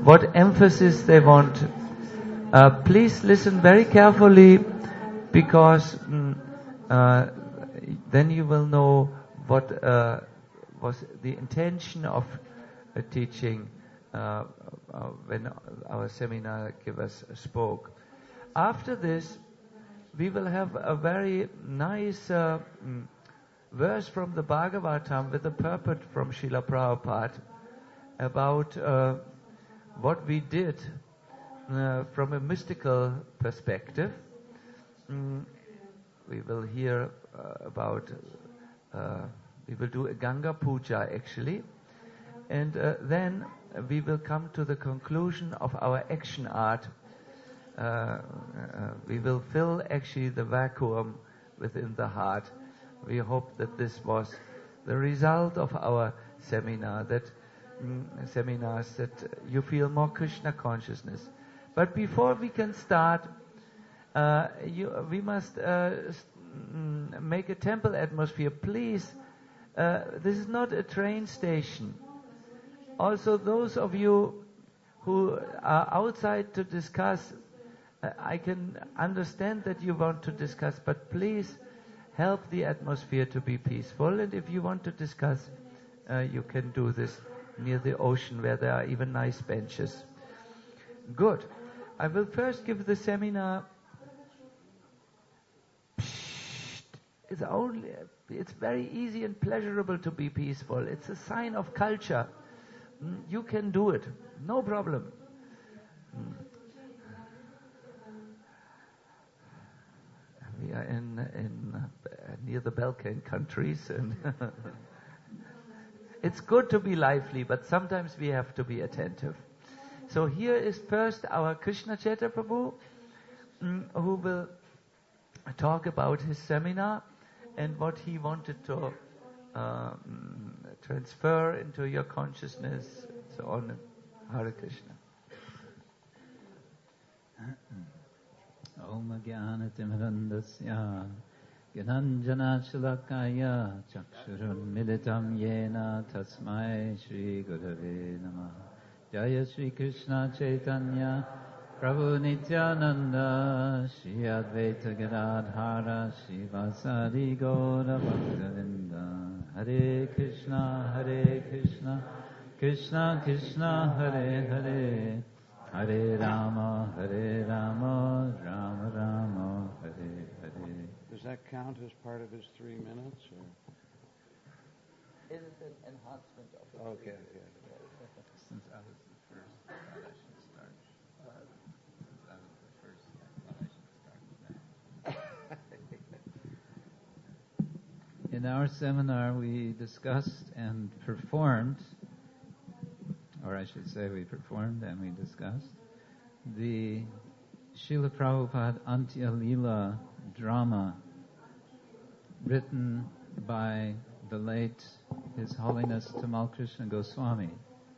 what emphasis they want. Please listen very carefully, because then you will know what was the intention of teaching when our seminar givers spoke. After this, we will have a very nice verse from the Bhagavatam with a purport from Srila Prabhupada about what we did from a mystical perspective. We will hear about, we will do a Ganga Puja actually, and then we will come to the conclusion of our action art. We will fill actually the vacuum within the heart. We hope that this was the result of our seminar, that seminars, that you feel more Krishna consciousness. But before we can start, we must make a temple atmosphere. Please, this is not a train station. Also, those of you who are outside to discuss, I can understand that you want to discuss, but please help the atmosphere to be peaceful. And if you want to discuss, you can do this near the ocean where there are even nice benches. Good. I will first give the seminar. It's very easy and pleasurable to be peaceful. It's a sign of culture. You can do it. No problem. We are in near the Balkan countries, and it's good to be lively, but sometimes we have to be attentive. So here is first our Krishna Chaitra Prabhu, who will talk about his seminar and what he wanted to transfer into your consciousness, so on. Hare Krishna. Om Jnanatimrandasya Gyananjana Shalakaya Chakshurun Militam Yena Tasmai Shri Gurave Namah. Jaya Shri Krishna Chaitanya Prabhu Nityananda Shri Advaita Gadadhara Shri Vasari Gaura Bhaktavinda. Hare Krishna Krishna Krishna Hare Hare, Hare Rama Rama Rama Hare Hare. Does that count as part of his 3 minutes? Or? It is an enhancement of it. Okay. Since I was the first, I thought I should start. Since I was the first, I thought I should start next. In our seminar, we discussed and performed, or I should say we performed and we discussed, the Srila Prabhupada Antya Leela drama written by the late His Holiness Tamal Krishna Goswami.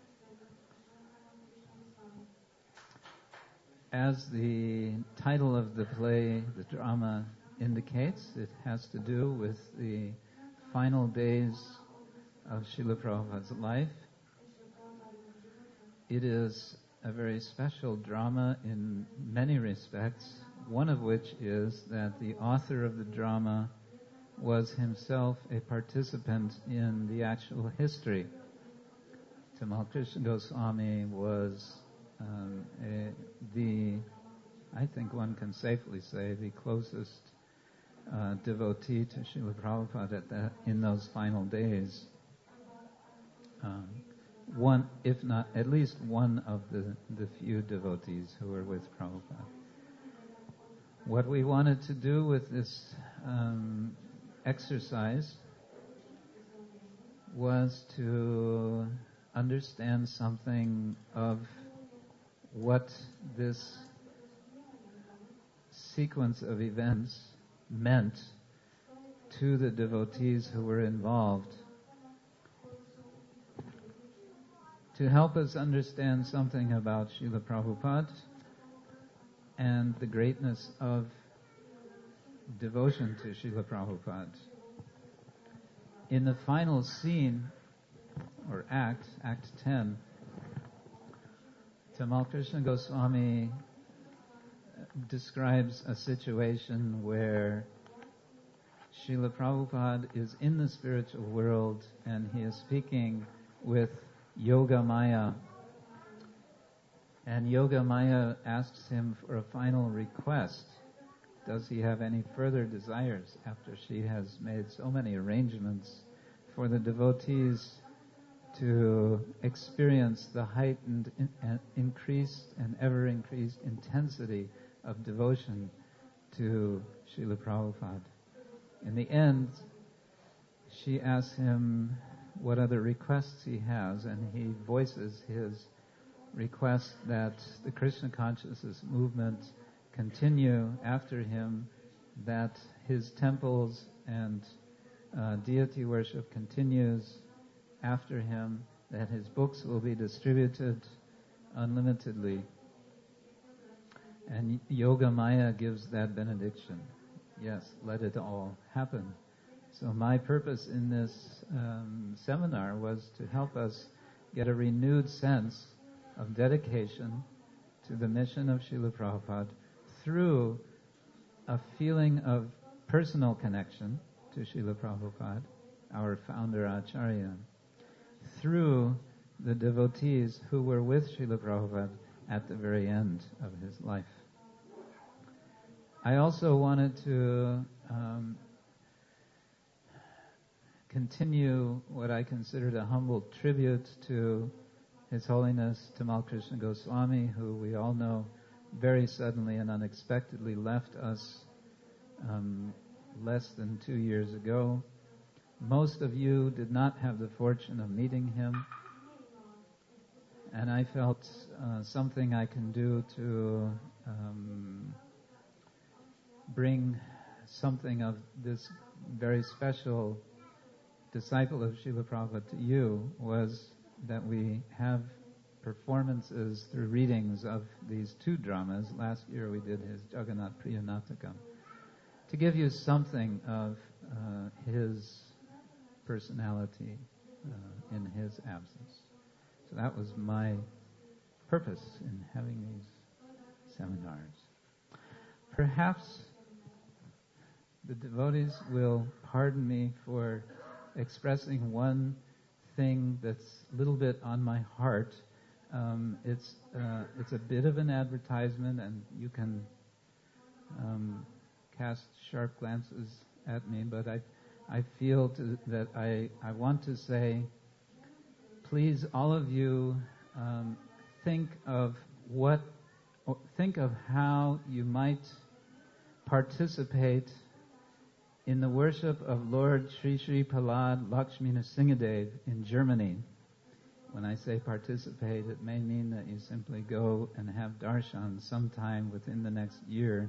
As the title of the play, the drama, indicates, it has to do with the final days of Srila Prabhupada's life. It is a very special drama in many respects, one of which is that the author of the drama was himself a participant in the actual history. Tamal Krishna Goswami was I think one can safely say, the closest devotee to Srila Prabhupada in those final days. One, if not at least one of the few devotees who were with Prabhupada. What we wanted to do with this exercise was to understand something of what this sequence of events meant to the devotees who were involved. To help us understand something about Srila Prabhupada and the greatness of devotion to Srila Prabhupada. In the final scene, or Act 10, Tamal Krishna Goswami describes a situation where Srila Prabhupada is in the spiritual world and he is speaking with Yoga Maya. And Yoga Maya asks him for a final request. Does he have any further desires after she has made so many arrangements for the devotees to experience the heightened and increased and ever increased intensity of devotion to Srila Prabhupada? In the end, she asks him what other requests he has, and he voices his request that the Krishna consciousness movement continue after him, that his temples and deity worship continues after him, that his books will be distributed unlimitedly. And Yoga Maya gives that benediction. Yes, let it all happen. So my purpose in this seminar was to help us get a renewed sense of dedication to the mission of Srila Prabhupada through a feeling of personal connection to Srila Prabhupada, our founder Acharya, through the devotees who were with Srila Prabhupada at the very end of his life. I also wanted to continue what I considered a humble tribute to His Holiness Tamal Krishna Goswami, who we all know very suddenly and unexpectedly left us less than 2 years ago. Most of you did not have the fortune of meeting him, and I felt something I can do to bring something of this very special disciple of Srila Prabhupada to you was that we have performances through readings of these 2 dramas. Last year we did his Jagannath Priya Natakam, to give you something of his personality in his absence. So that was my purpose in having these seminars. Perhaps the devotees will pardon me for expressing one thing that's a little bit on my heart. It's a bit of an advertisement, and you can cast sharp glances at me, but I feel that I want to say, please, all of you, think of how you might participate in the worship of Lord Sri Sri Prahlad Lakshmi Nrsingadev in Germany. When I say participate, it may mean that you simply go and have darshan sometime within the next year.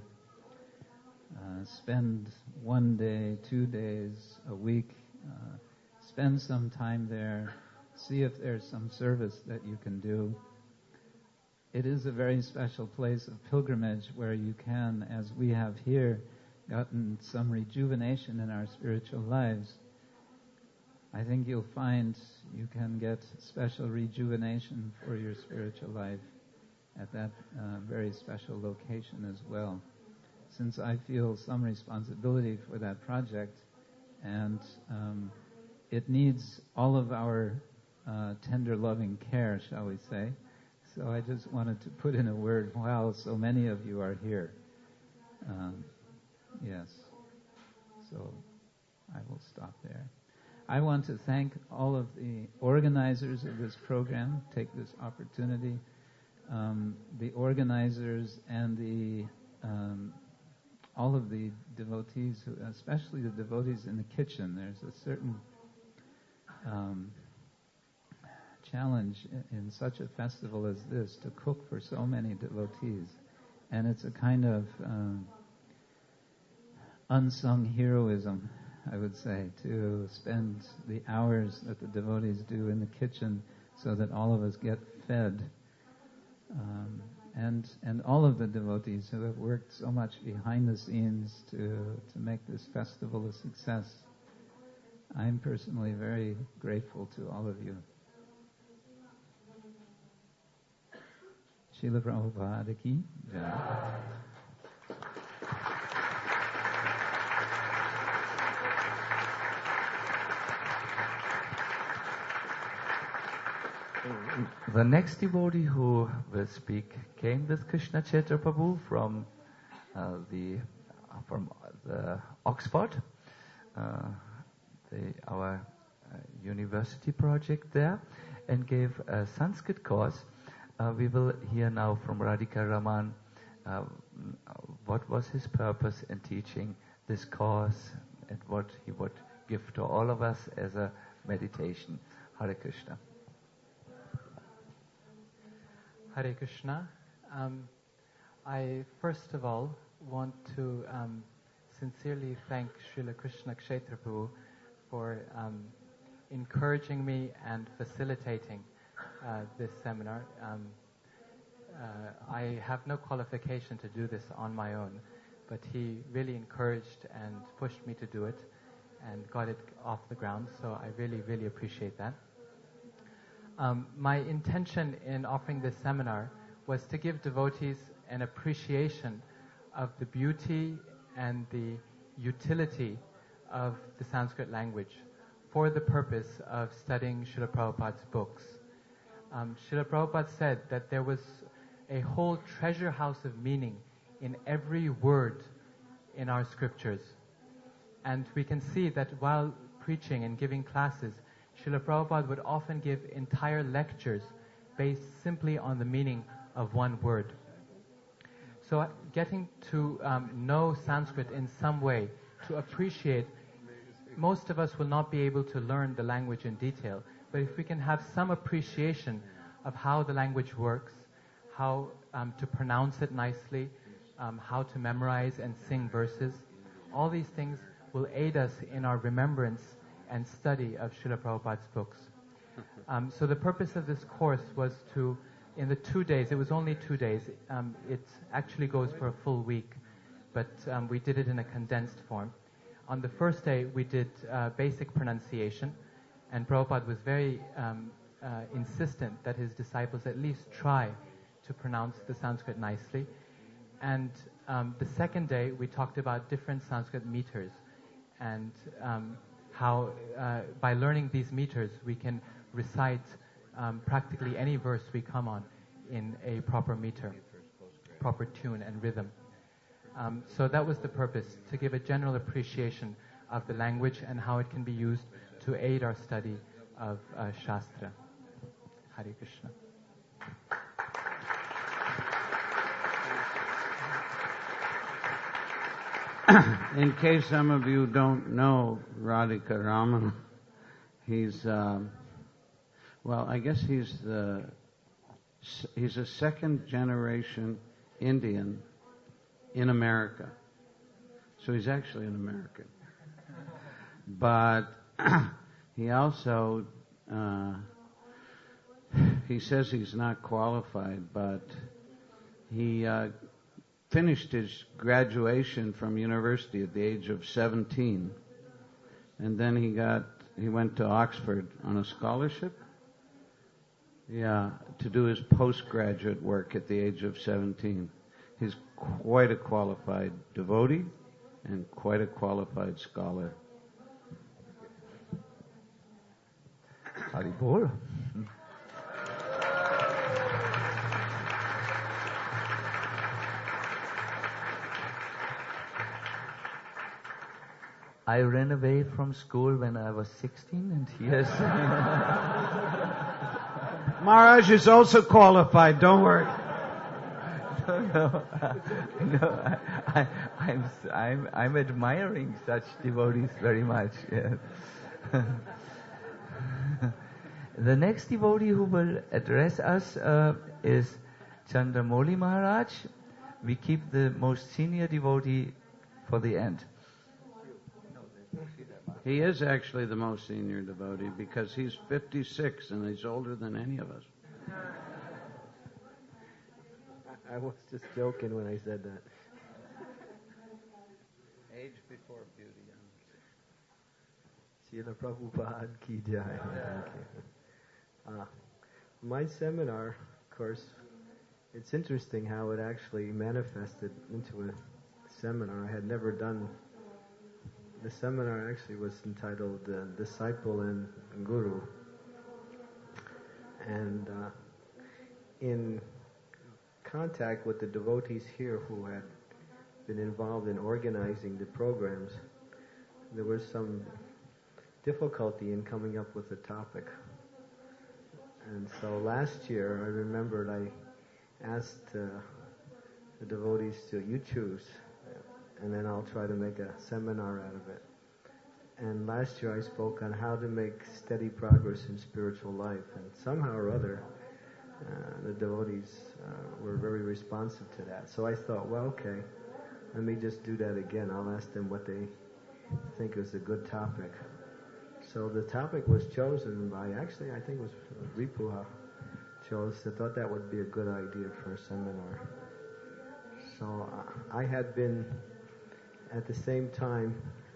Spend 1 day, 2 days, a week. Spend some time there. See if there's some service that you can do. It is a very special place of pilgrimage where you can, as we have here, gotten some rejuvenation in our spiritual lives. I think you'll find you can get special rejuvenation for your spiritual life at that very special location as well. Since I feel some responsibility for that project, and it needs all of our tender loving care, shall we say. So I just wanted to put in a word while so many of you are here. Yes. So I will stop there. I want to thank all of the organizers of this program. Take this opportunity. The organizers and all of the devotees, especially the devotees in the kitchen. There's a certain challenge in such a festival as this to cook for so many devotees. And it's a kind of unsung heroism, I would say, to spend the hours that the devotees do in the kitchen so that all of us get fed. And all of the devotees who have worked so much behind the scenes to make this festival a success. I'm personally very grateful to all of you. Srila Prabhupada ki jai. The next devotee who will speak came with Krishna Chaitra Prabhu from the Oxford, our university project there, and gave a Sanskrit course. We will hear now from Radhika Raman what was his purpose in teaching this course and what he would give to all of us as a meditation. Hare Krishna. Hare Krishna. I first of all want to sincerely thank Srila Krishna Kshetra Prabhu for encouraging me and facilitating this seminar. I have no qualification to do this on my own, but he really encouraged and pushed me to do it and got it off the ground, so I really, really appreciate that. My intention in offering this seminar was to give devotees an appreciation of the beauty and the utility of the Sanskrit language for the purpose of studying Srila Prabhupada's books. Srila Prabhupada said that there was a whole treasure house of meaning in every word in our scriptures. And we can see that while preaching and giving classes, Srila Prabhupada would often give entire lectures based simply on the meaning of one word. So getting to know Sanskrit in some way, to appreciate, most of us will not be able to learn the language in detail, but if we can have some appreciation of how the language works, how to pronounce it nicely, how to memorize and sing verses, all these things will aid us in our remembrance and study of Srila Prabhupada's books. So the purpose of this course was to, in the 2 days, it was only 2 days, it actually goes for a full week, but we did it in a condensed form. On the first day, we did basic pronunciation, and Prabhupada was very insistent that his disciples at least try to pronounce the Sanskrit nicely. And the second day, we talked about different Sanskrit meters, and how by learning these meters, we can recite practically any verse we come on in a proper meter, proper tune and rhythm. So that was the purpose, to give a general appreciation of the language and how it can be used to aid our study of Shastra. Hare Krishna. In case some of you don't know Radhika Raman, he's, I guess he's a second generation Indian in America. So he's actually an American. But he also, he says he's not qualified, but he finished his graduation from university at the age of 17. And then he went to Oxford on a scholarship. Yeah, to do his postgraduate work at the age of 17. He's quite a qualified devotee and quite a qualified scholar. Haribol. I ran away from school when I was 16, and he has... Maharaj is also qualified, don't worry. No, I'm admiring such devotees very much. Yes. The next devotee who will address us is Chandramoli Maharaj. We keep the most senior devotee for the end. He is actually the most senior devotee because he's 56 and he's older than any of us. I was just joking when I said that. Age before beauty. Srila Prabhupada ki jai. My seminar, of course, It's interesting how it actually manifested into a seminar. I had never done. The seminar actually was entitled Disciple and Guru. And in contact with the devotees here who had been involved in organizing the programs, there was some difficulty in coming up with a topic. And so last year, I remembered I asked the devotees to, you choose, and then I'll try to make a seminar out of it. And last year I spoke on how to make steady progress in spiritual life, and somehow or other, the devotees were very responsive to that. So I thought, well, okay, let me just do that again. I'll ask them what they think is a good topic. So the topic was chosen by, actually, I think it was Ripuha chose. I thought that would be a good idea for a seminar. So I had been, at the same time,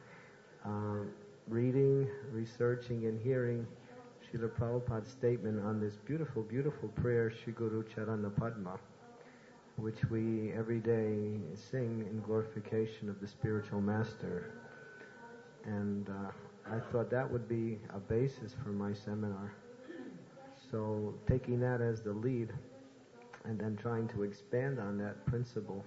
reading, researching, and hearing Srila Prabhupada's statement on this beautiful, beautiful prayer, Shri Guru Charana Padma, which we every day sing in glorification of the spiritual master. And I thought that would be a basis for my seminar. So taking that as the lead and then trying to expand on that principle,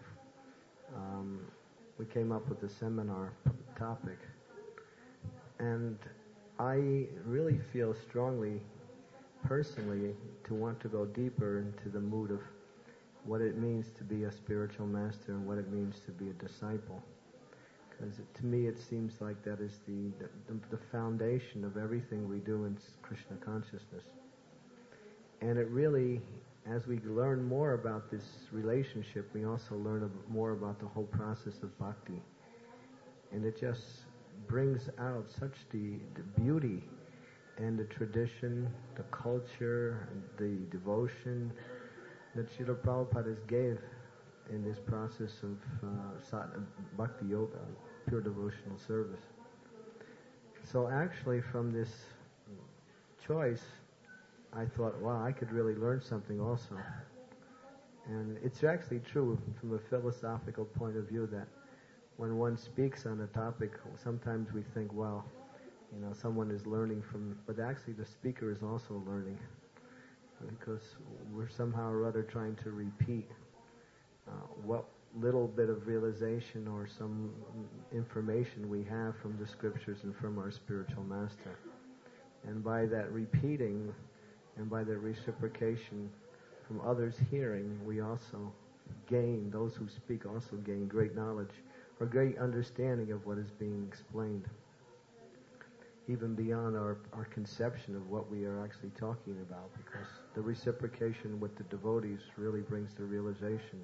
we came up with the seminar topic. And I really feel strongly, personally, to want to go deeper into the mood of what it means to be a spiritual master and what it means to be a disciple. Because to me it seems like that is the foundation of everything we do in Krishna consciousness. And it really, as we learn more about this relationship, we also learn more about the whole process of bhakti. And it just brings out such the beauty and the tradition, the culture, the devotion that Srila Prabhupada gave in this process of bhakti yoga, pure devotional service. So actually from this choice, I thought, wow, I could really learn something also. And it's actually true from a philosophical point of view that when one speaks on a topic, sometimes we think, well, someone is learning from, but actually the speaker is also learning, because we're somehow or other trying to repeat what little bit of realization or some information we have from the scriptures and from our spiritual master. And by that repeating and by the reciprocation from others hearing, we also gain, those who speak also gain great knowledge or great understanding of what is being explained, even beyond our conception of what we are actually talking about, because the reciprocation with the devotees really brings the realizations.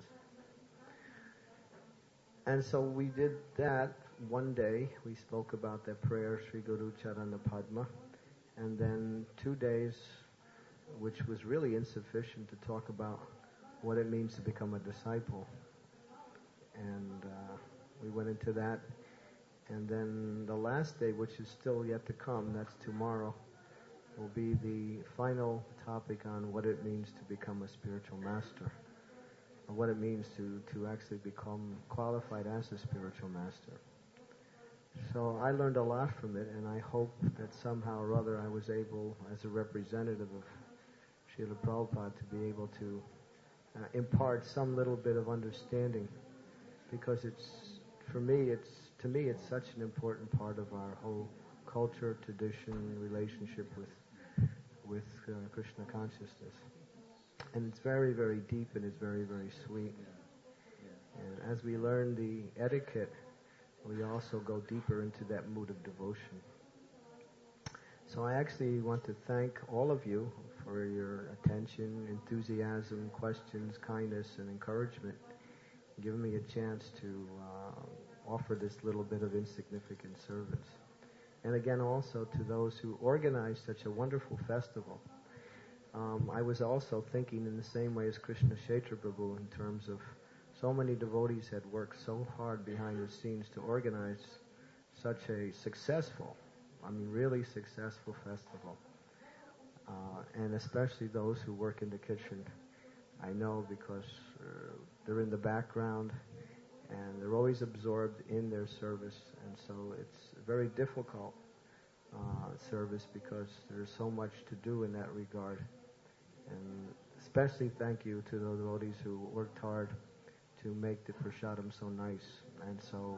And so we did that one day. We spoke about that prayer, Shri Guru Charana Padma, and then 2 days, which was really insufficient to talk about what it means to become a disciple. And we went into that. And then the last day, which is still yet to come, that's tomorrow, will be the final topic on what it means to become a spiritual master, or what it means to actually become qualified as a spiritual master. So I learned a lot from it, and I hope that somehow or other I was able, as a representative of Srila Prabhupada, to be able to impart some little bit of understanding, because to me it's such an important part of our whole culture, tradition, relationship with Krishna consciousness. And it's very, very deep, and it's very, very sweet. And as we learn the etiquette, we also go deeper into that mood of devotion. So I actually want to thank all of you for your attention, enthusiasm, questions, kindness, and encouragement, giving me a chance to offer this little bit of insignificant service. And again, also to those who organized such a wonderful festival. I was also thinking in the same way as Krishna Kshetra Prabhu, in terms of so many devotees had worked so hard behind the scenes to organize such a successful, really successful festival. And especially those who work in the kitchen. I know because they're in the background and they're always absorbed in their service, and so it's a very difficult service because there's so much to do in that regard. And especially thank you to the devotees who worked hard to make the prasadam so nice and so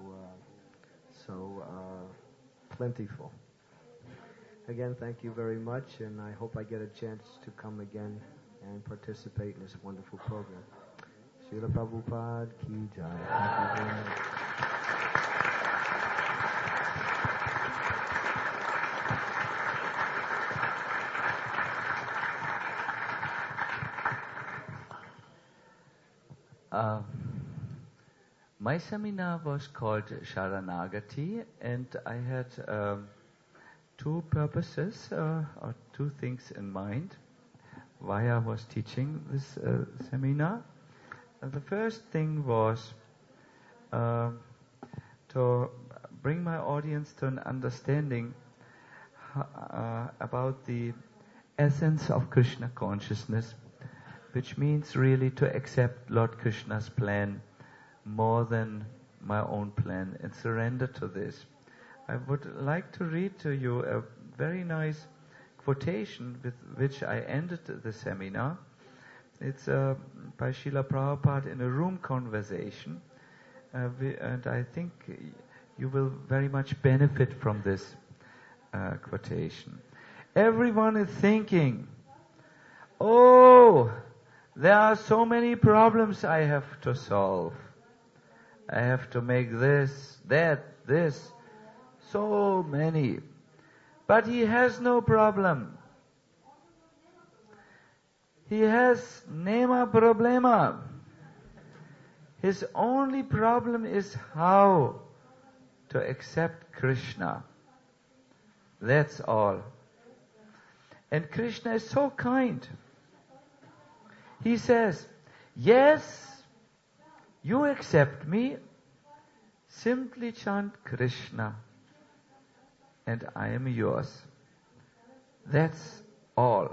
plentiful. Again, thank you very much, and I hope I get a chance to come again and participate in this wonderful program. Srila Prabhupada ki jai. Thank you very much. My seminar was called Sharanagati, and I had two purposes or two things in mind why I was teaching this seminar. The first thing was to bring my audience to an understanding about the essence of Krishna consciousness, which means really to accept Lord Krishna's plan more than my own plan and surrender to this. I would like to read to you a very nice quotation with which I ended the seminar. It's by Srila Prabhupada in a room conversation, and I think you will very much benefit from this quotation. Everyone is thinking, oh, there are so many problems I have to solve. I have to make this, that, this, so many. But he has no problem. He has nema problema. His only problem is how to accept Krishna. That's all. And Krishna is so kind. He says, yes, you accept me, simply chant Krishna, and I am yours. That's all.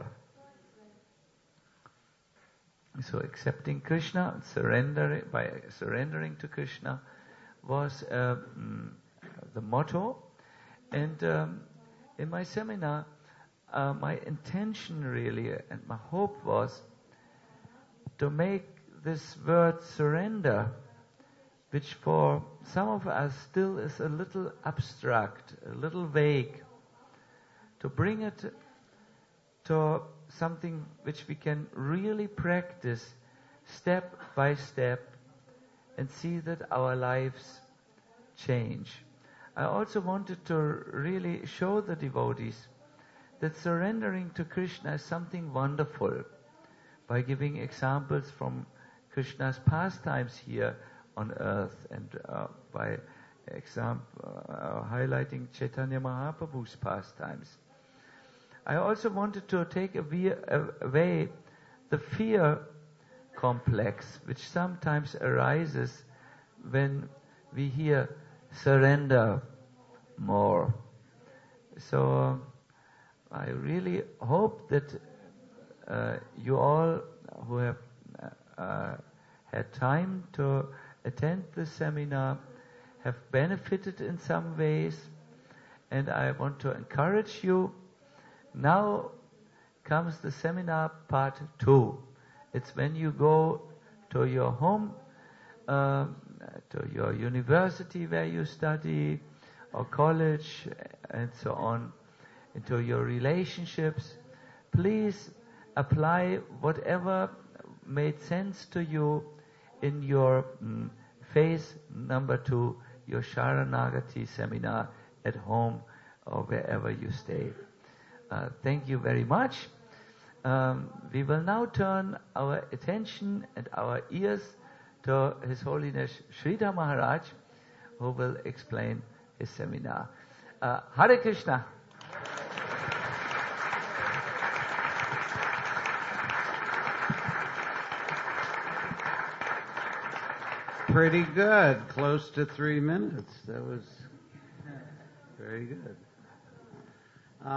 So accepting Krishna, by surrendering to Krishna was the motto. And in my seminar, my intention really and my hope was to make this word surrender, which for some of us still is a little abstract, a little vague, to bring it to something which we can really practice step by step and see that our lives change. I also wanted to really show the devotees that surrendering to Krishna is something wonderful by giving examples from Krishna's pastimes here on earth and by highlighting Chaitanya Mahaprabhu's pastimes. I also wanted to take away the fear complex which sometimes arises when we hear surrender more. So I really hope that you all who have had time to attend this seminar have benefited in some ways, and I want to encourage you. Now comes the seminar part 2. It's when you go to your home, to your university where you study, or college, and so on, into your relationships. Please apply whatever made sense to you in your phase number 2, your Sharanagati seminar at home or wherever you stay. Thank you very much. We will now turn our attention and our ears to His Holiness Sridhar Maharaj, who will explain his seminar. Hare Krishna. Pretty good. Close to 3 minutes. That was very good.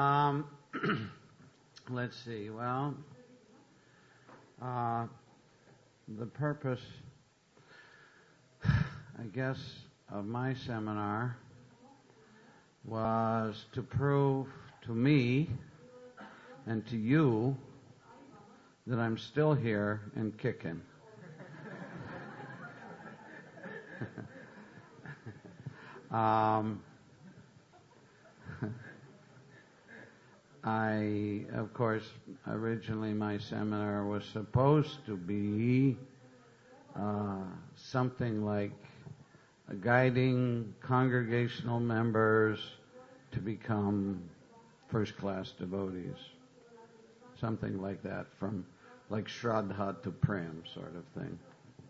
Let's see. Well, the purpose, I guess, of my seminar was to prove to me and to you that I'm still here and kicking. Of course, originally my seminar was supposed to be something like guiding congregational members to become first-class devotees. Something like that, from like Shraddha to Prem sort of thing.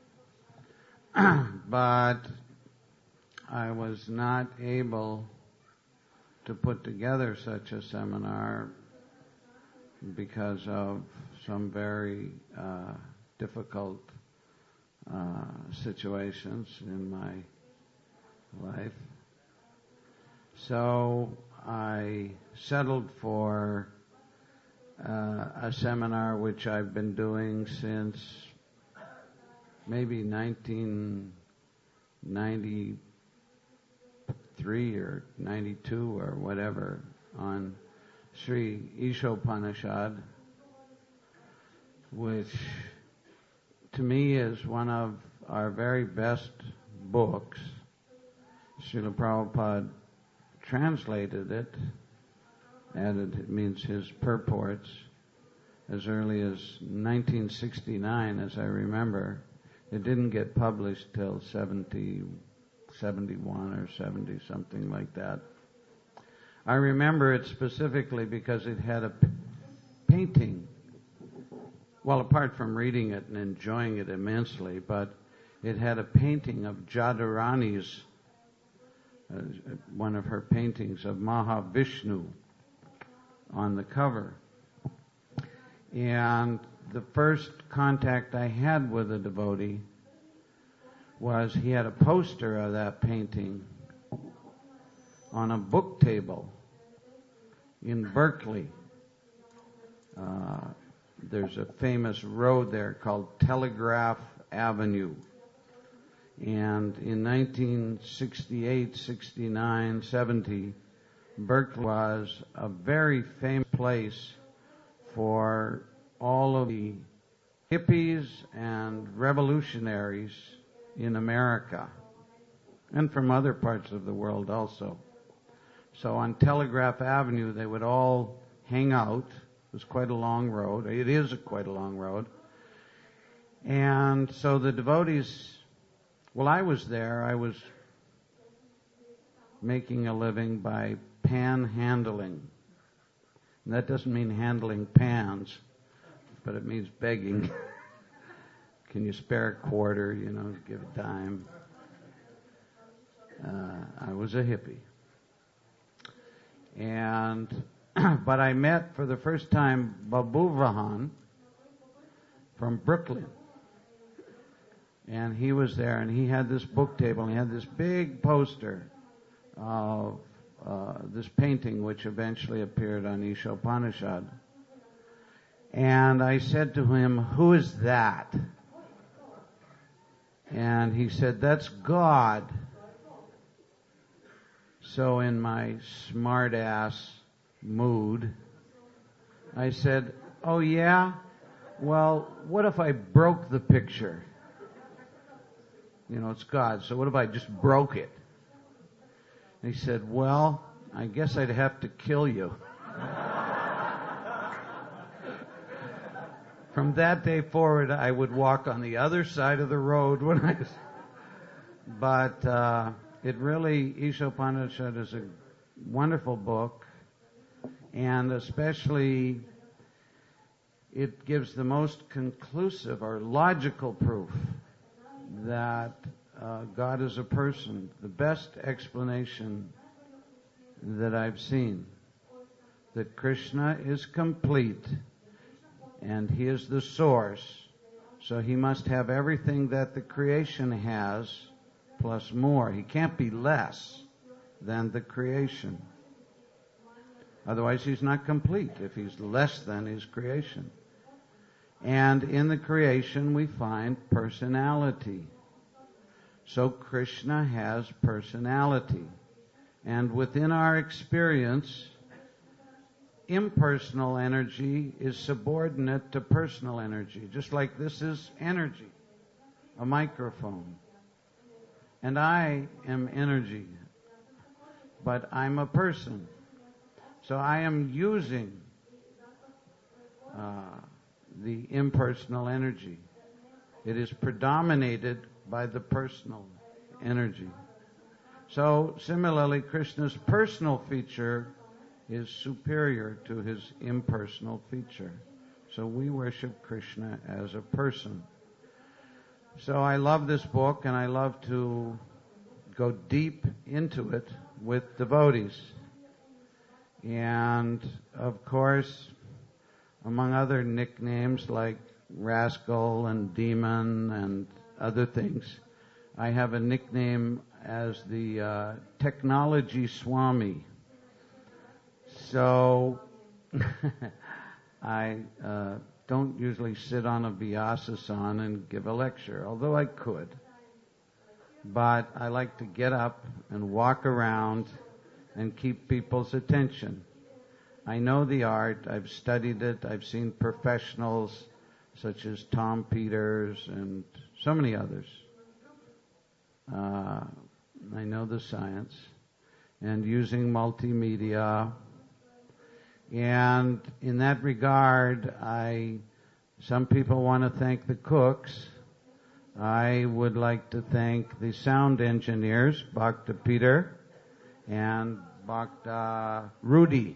But I was not able to put together such a seminar because of some very difficult situations in my life. So I settled for a seminar which I've been doing since maybe 1993 or 92 or whatever, on Sri Ishopanishad, which to me is one of our very best books. Srila Prabhupada translated it, it means his purports, as early as 1969, as I remember. It didn't get published till 71 or 70, something like that. I remember it specifically because it had a painting. Well, apart from reading it and enjoying it immensely, but it had a painting of Jadurani's, one of her paintings of Mahavishnu on the cover. And the first contact I had with a devotee was he had a poster of that painting on a book table in Berkeley. There's a famous road there called Telegraph Avenue. And in 1968, 69, 70, Berkeley was a very famous place for all of the hippies and revolutionaries in America, and from other parts of the world also. So on Telegraph Avenue, they would all hang out. It was quite a long road. It is quite a long road. And so the devotees, well, I was there. I was making a living by panhandling. And that doesn't mean handling pans, but it means begging. Can you spare a quarter, give a dime? I was a hippie. But I met for the first time Babu Vahan from Brooklyn. And he was there, and he had this book table, and he had this big poster of this painting, which eventually appeared on Ishopanishad. And I said to him, "Who is that?" And he said, "That's God." So in my smart-ass mood, I said, "Oh yeah? Well, what if I broke the picture? It's God, so what if I just broke it?" And he said, "Well, I guess I'd have to kill you." From that day forward, I would walk on the other side of the road when I was... But it really, Ishopanishad is a wonderful book, and especially it gives the most conclusive or logical proof that God is a person, the best explanation that I've seen, that Krishna is complete and he is the source, so he must have everything that the creation has plus more. He can't be less than the creation. Otherwise he's not complete if he's less than his creation. And in the creation we find personality. So Krishna has personality. And within our experience, impersonal energy is subordinate to personal energy, just like this is energy, a microphone. And I am energy, but I'm a person. So I am using the impersonal energy. It is predominated by the personal energy. So similarly, Krishna's personal feature is superior to his impersonal feature. So we worship Krishna as a person. So I love this book, and I love to go deep into it with devotees. And of course, among other nicknames like Rascal and Demon and other things, I have a nickname as the Technology Swami. So I don't usually sit on a Vyasasana and give a lecture, although I could. But I like to get up and walk around and keep people's attention. I know the art, I've studied it, I've seen professionals such as Tom Peters and so many others. I know the science, and using multimedia. And in that regard, some people want to thank the cooks. I would like to thank the sound engineers, Bhakta Peter and Bhakta Rudy.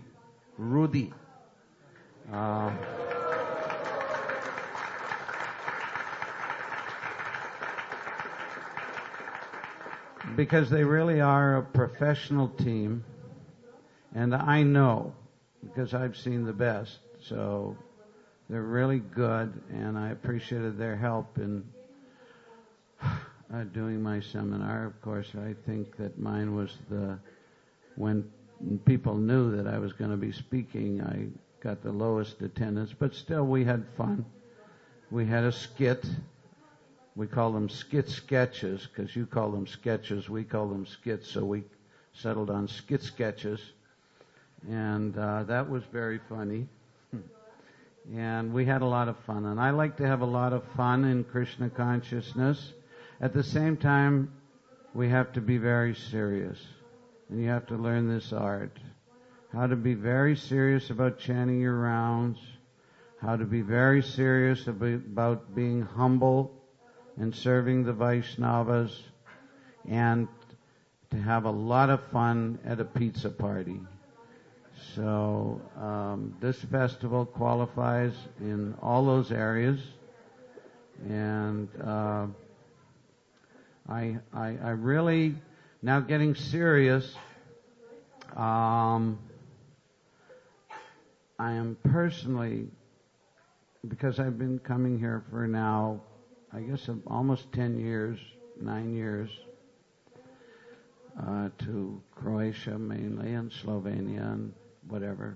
Because they really are a professional team, and I know, because I've seen the best, so they're really good, and I appreciated their help in doing my seminar. Of course, I think that mine was when people knew that I was going to be speaking, I got the lowest attendance, but still we had fun. We had a skit. We call them skit sketches, because you call them sketches, we call them skits, so we settled on skit sketches. And that was very funny. And we had a lot of fun. And I like to have a lot of fun in Krishna consciousness. At the same time, we have to be very serious. And you have to learn this art. How to be very serious about chanting your rounds. How to be very serious about being humble and serving the Vaishnavas. And to have a lot of fun at a pizza party. So this festival qualifies in all those areas, and I really, now getting serious, I am personally, because I've been coming here for now, I guess almost 10 years, 9 years, to Croatia mainly, and Slovenia, and whatever.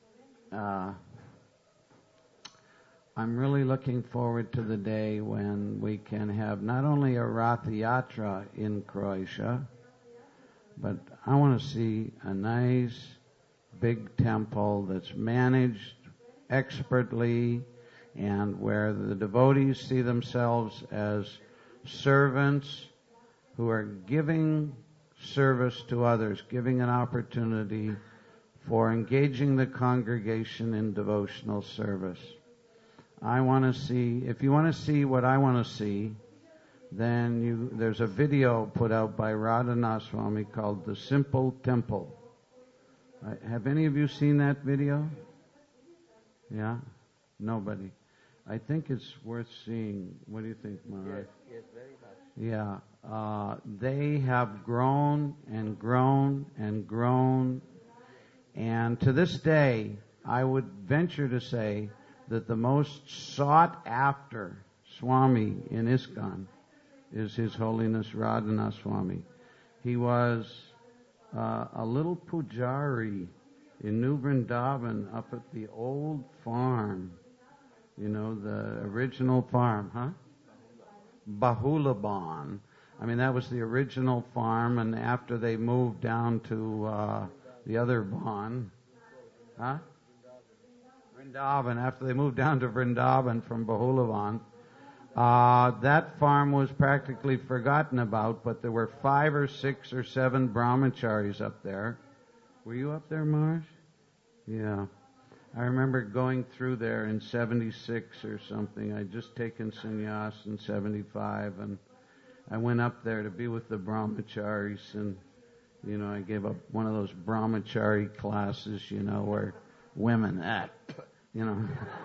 I'm really looking forward to the day when we can have not only a Rath Yatra in Croatia, but I want to see a nice big temple that's managed expertly, and where the devotees see themselves as servants who are giving service to others, giving an opportunity for engaging the congregation in devotional service. I want to see, if you want to see what I want to see, then there's a video put out by Radhanath Swami called The Simple Temple. Have any of you seen that video? Yeah? Nobody. I think it's worth seeing. What do you think, Maharaj? Yes, very much. Yeah. They have grown and grown and grown. And to this day, I would venture to say that the most sought after Swami in ISKCON is His Holiness Radhanath Swami. He was a little pujari in New Vrindavan up at the old farm You know, the original farm, huh? Bahulaban. I mean, that was the original farm, and after they moved down to the other Ban, huh? Vrindavan. After they moved down to Vrindavan from Bahulavan, that farm was practically forgotten about, but there were 5 or 6 or 7 brahmacharis up there. Were you up there, Mars? Yeah. I remember going through there in 76 or something. I'd just taken sannyas in 75, and I went up there to be with the brahmacharis, and, you know, I gave up one of those brahmachari classes, you know, where women act, you know.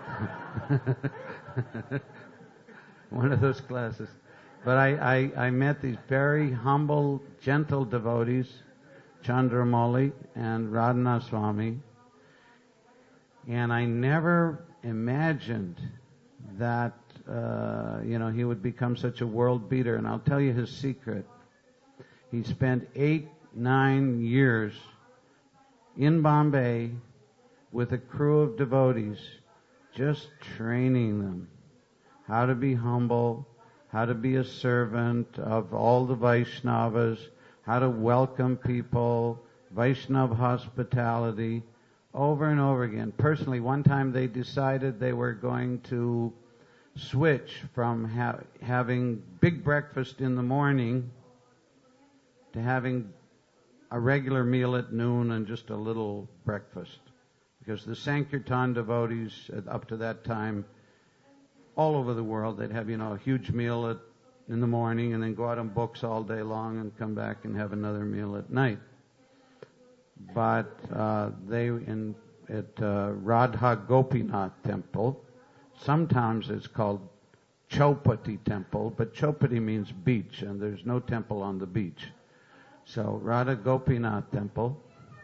One of those classes. But I met these very humble, gentle devotees, Chandramauli and Radhanath Swami, and I never imagined that, you know, he would become such a world beater. And I'll tell you his secret. He spent 8-9 years in Bombay with a crew of devotees, just training them how to be humble, how to be a servant of all the Vaishnavas, how to welcome people, Vaishnava hospitality, over and over again. Personally, one time they decided they were going to switch from having big breakfast in the morning to having a regular meal at noon and just a little breakfast. Because the Sankirtan devotees up to that time, all over the world, they'd have, you know, a huge meal in the morning and then go out on books all day long and come back and have another meal at night. But they at Radha Gopinath Temple, sometimes it's called Chaupati Temple, but Chaupati means beach, and there's no temple on the beach. So Radha Gopinath Temple.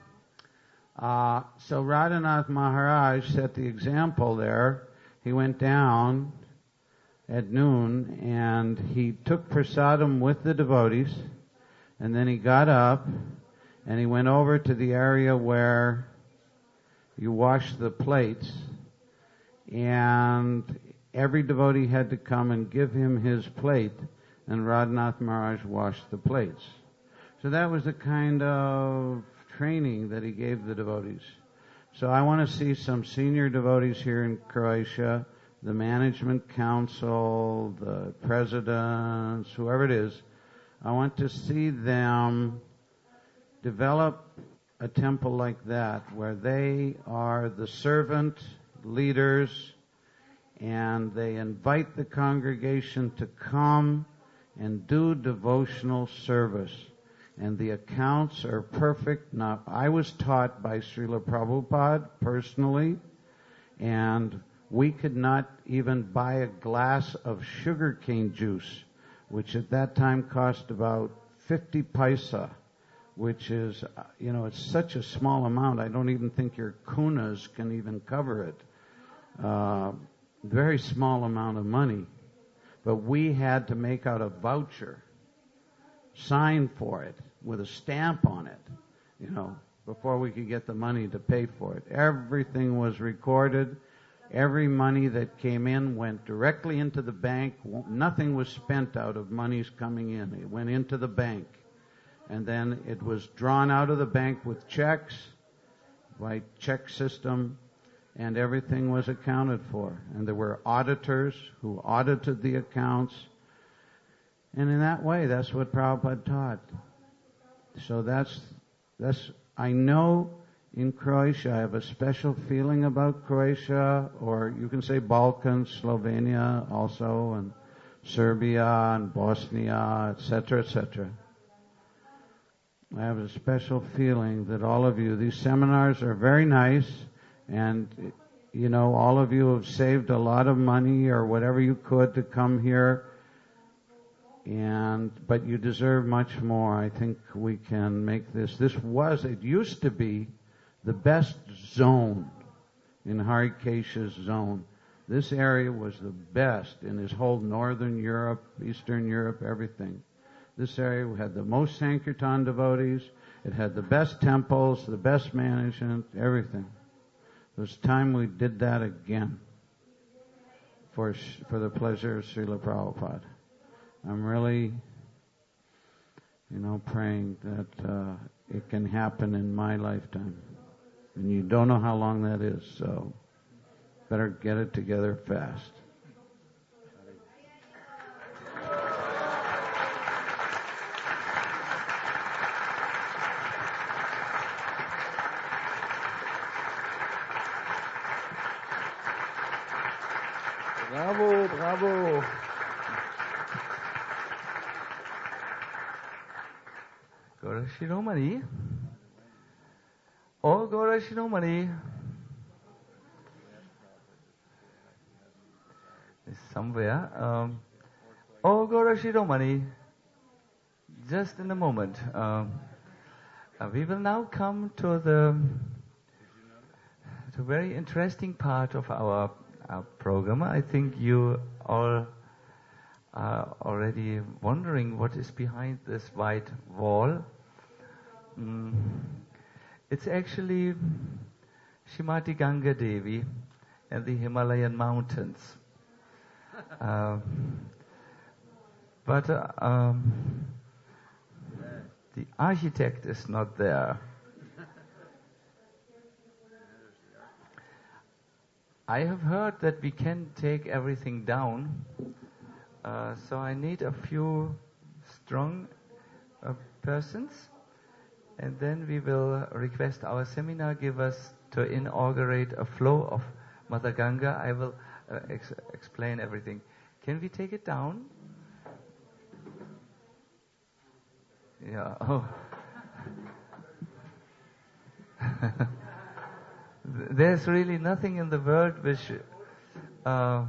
So Radhanath Maharaj set the example there. He went down at noon and he took prasadam with the devotees, and then he got up and he went over to the area where you wash the plates, and every devotee had to come and give him his plate, and Radhanath Maharaj washed the plates. So that was the kind of training that he gave the devotees. So I want to see some senior devotees here in Croatia, the management council, the presidents, whoever it is. I want to see them develop a temple like that, where they are the servant leaders and they invite the congregation to come and do devotional service. And the accounts are perfect. Now, I was taught by Srila Prabhupada personally, and we could not even buy a glass of sugarcane juice, which at that time cost about 50 paisa, which is, you know, it's such a small amount. I don't even think your kunas can even cover it. Very small amount of money. But we had to make out a voucher, sign for it, with a stamp on it, you know, before we could get the money to pay for it. Everything was recorded. Every money that came in went directly into the bank. Nothing was spent out of monies coming in. It went into the bank. And then it was drawn out of the bank with checks, by check system, and everything was accounted for. And there were auditors who audited the accounts. And in that way, that's what Prabhupada taught. So that's, I know in Croatia, I have a special feeling about Croatia, or you can say Balkans, Slovenia also, and Serbia and Bosnia, etc., etc. I have a special feeling that all of you, these seminars are very nice, and, you know, all of you have saved a lot of money or whatever you could to come here, but you deserve much more. I think we can make this. It used to be the best zone in Harikesha's zone. This area was the best in his whole Northern Europe, Eastern Europe, everything. This area had the most Sankirtan devotees. It had the best temples, the best management, everything. It was time we did that again. for the pleasure of Srila Prabhupada. I'm really, praying that it can happen in my lifetime. And you don't know how long that is, so better get it together fast. Bravo, bravo. Gaura Shiromani. Oh, Gaura Shiromani. Is somewhere. Oh, Gaura Shiromani. Just in a moment. We will now come to the very interesting part of our program. I think you all are already wondering what is behind this white wall. It's actually Srimati Ganga Devi and the Himalayan mountains. But the architect is not there. I have heard that we can take everything down, so I need a few strong persons, and then we will request our seminar givers to inaugurate a flow of Mother Ganga. I will explain everything. Can we take it down? Yeah. Oh. There's really nothing in the world which Gaura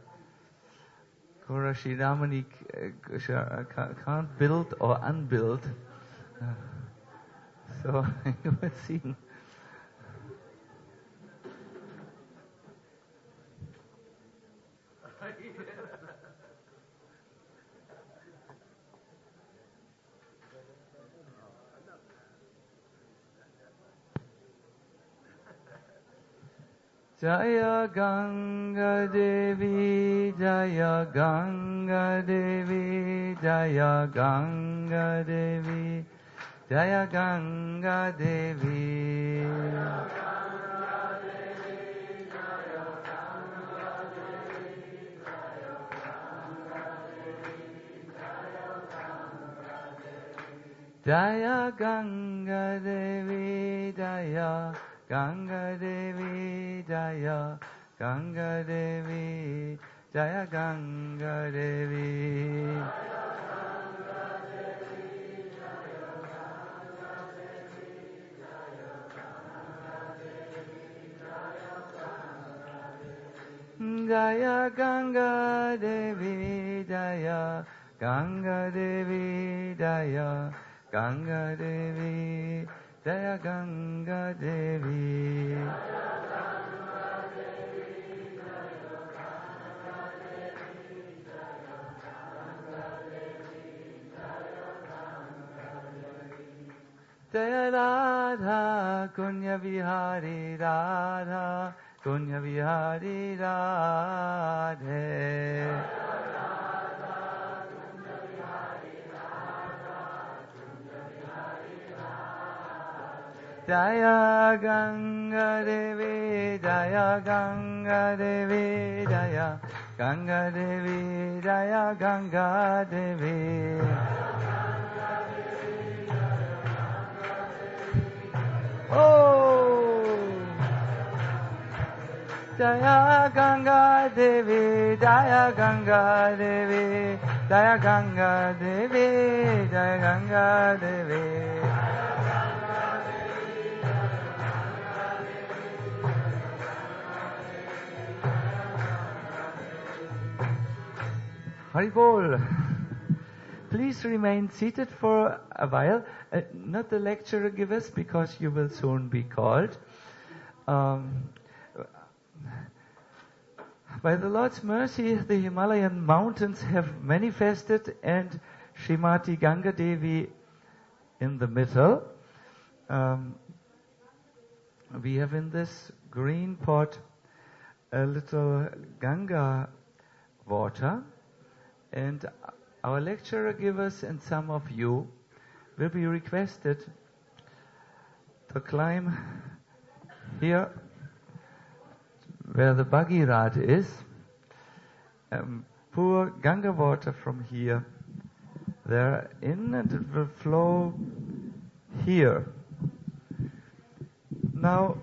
Shiramani can't build or unbuild. So you will see. Jaya Ganga Devi, Jaya Ganga Devi, Jaya Ganga Devi, Jaya Ganga Devi. Jaya Ganga Devi, Jaya Ganga Devi, Jaya Ganga Devi, Jaya Ganga Devi. Jaya Ganga Devi, Jaya Ganga Devi, Jaya Ganga Devi, Jaya Ganga Devi. Jaya Radha Kunya Vihari Radha Kunya Vihari Radhe. Jaya Ganga Devi, Jaya Ganga Devi, Jaya Ganga Devi, Jaya Ganga Devi. Oh! Jaya Ganga Devi, Jaya Ganga Devi, Jaya Ganga Devi, Jaya Ganga Devi. Hari Bol. Please remain seated for a while. Not the lecture givers, because you will soon be called. By the Lord's mercy, the Himalayan mountains have manifested, and Srimati Ganga Devi in the middle. We have in this green pot a little Ganga water, and our lecturer givers and some of you will be requested to climb here where the Bhagirath is, pour Ganga water from here there in, and it will flow here. Now,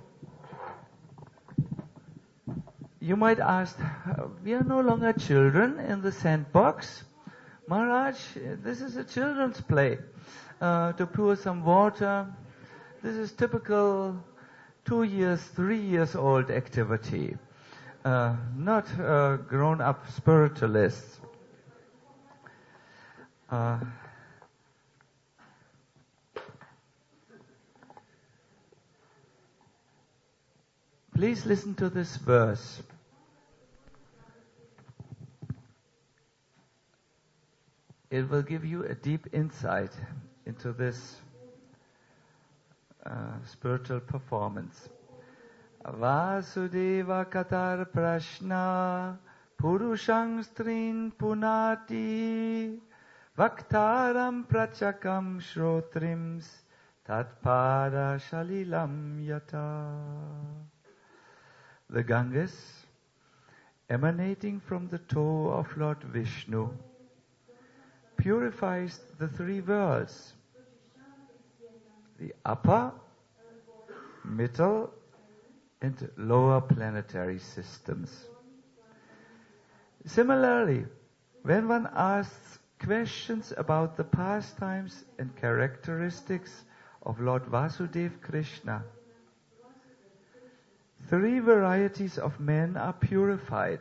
you might ask, we are no longer children in the sandbox. Maharaj, this is a children's play. To pour some water, this is typical 2 years, 3 years old activity. Not grown-up spiritualists. Please listen to this verse. It will give you a deep insight into this spiritual performance. Vasudeva Katar Prashna Purushang Strin Punati Vaktaram Prachakam Shrotrims Tatpada Shalilam Yata. The Ganges, emanating from the toe of Lord Vishnu, purifies the 3 worlds, the upper, middle, and lower planetary systems. Similarly, when one asks questions about the pastimes and characteristics of Lord Vasudeva Krishna, 3 varieties of men are purified.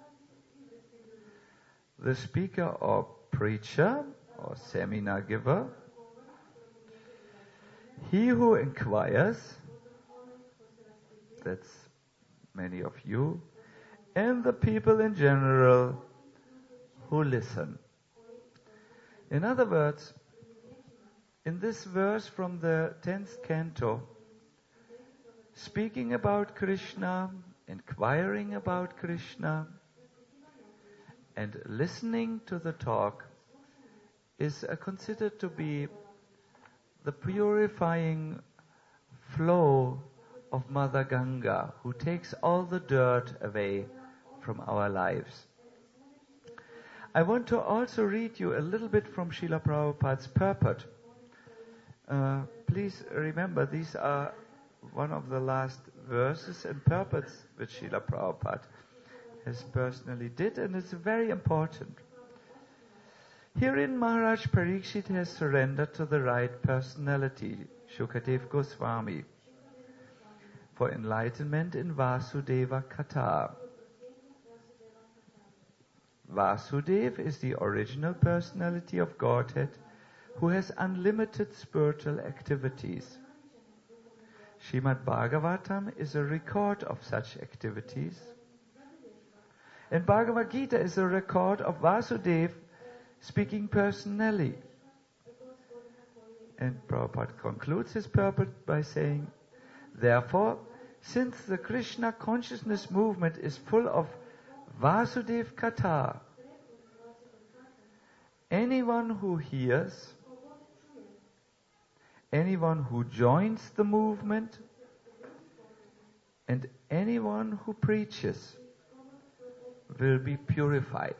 The speaker or preacher or seminar giver, he who inquires, that's many of you, and the people in general who listen. In other words, in this verse from the 10th canto, speaking about Krishna, inquiring about Krishna, and listening to the talk is considered to be the purifying flow of Mother Ganga, who takes all the dirt away from our lives. I want to also read you a little bit from Srila Prabhupada's purport. Please remember, these are one of the last verses and purports which Srila Prabhupada has personally did, and it's very important. Herein Maharaj Parikshit has surrendered to the right personality, Shukadev Goswami, for enlightenment in Vasudeva Katha. Vasudev is the original personality of Godhead who has unlimited spiritual activities. Srimad Bhagavatam is a record of such activities. And Bhagavad Gita is a record of Vasudeva speaking personally. And Prabhupada concludes his purport by saying, therefore, since the Krishna consciousness movement is full of Vasudeva Katha, anyone who hears, anyone who joins the movement, and anyone who preaches will be purified.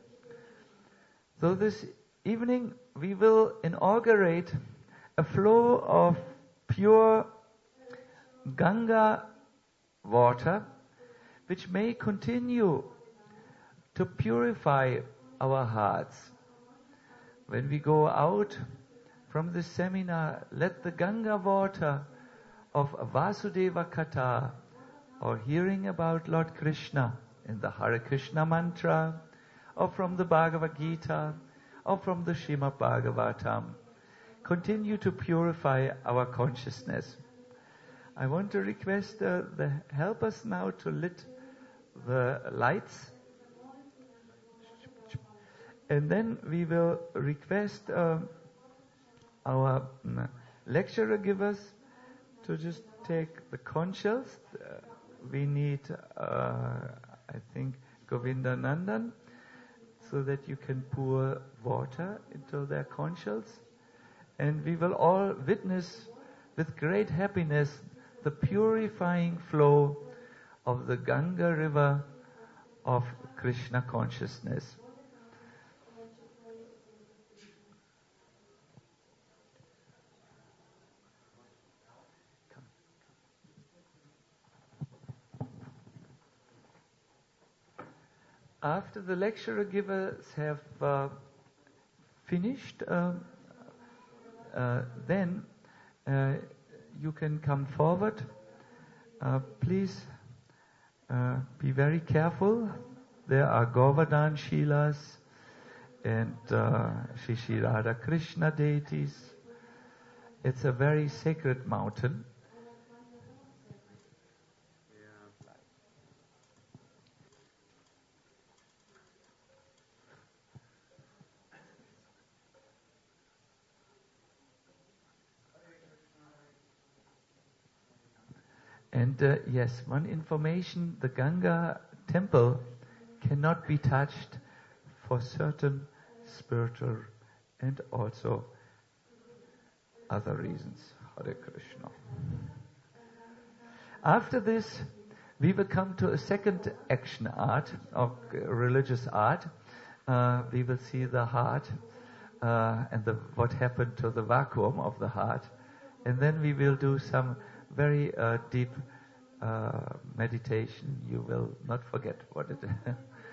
So this evening we will inaugurate a flow of pure Ganga water which may continue to purify our hearts. When we go out from this seminar, let the Ganga water of Vasudeva Katha, or hearing about Lord Krishna in the Hare Krishna mantra, or from the Bhagavad Gita, or from the Srimad Bhagavatam, continue to purify our consciousness. I want to request the helpers now to lit the lights. And then we will request our lecturer givers to just take the conch shells. We need, I think, Govinda Nandan so that you can pour water into their conchs. And we will all witness with great happiness the purifying flow of the Ganga river of Krishna consciousness. After the lecturer givers have finished, then you can come forward. Please be very careful. There are Govardhan Shilas and Shri Radha Krishna deities. It's a very sacred mountain. And yes, one information, the Ganga temple cannot be touched for certain spiritual and also other reasons. Hare Krishna. After this, we will come to a second action art, of religious art. We will see the heart and what happened to the vacuum of the heart. And then we will do some very deep meditation. You will not forget what it is.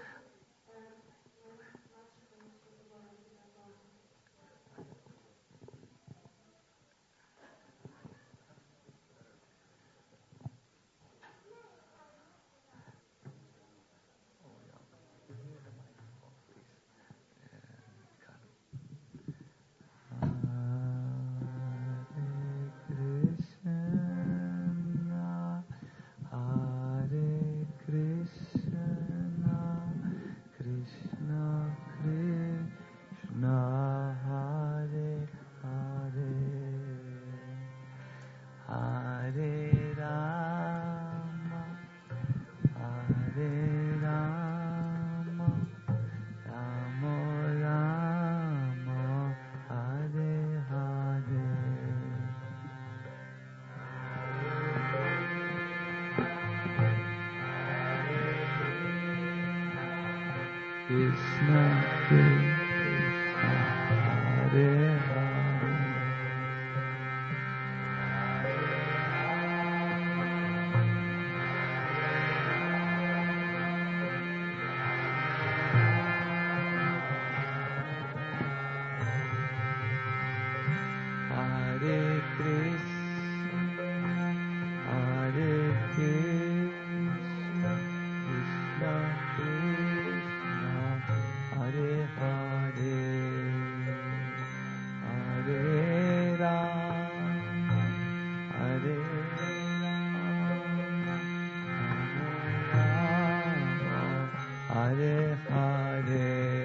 Krishna, Krishna, Hare Hare. Hare Krishna, Hare Krishna, Krishna Krishna, Hare Hare, Hare Rama, Hare Rama, Rama Rama, Hare Hare.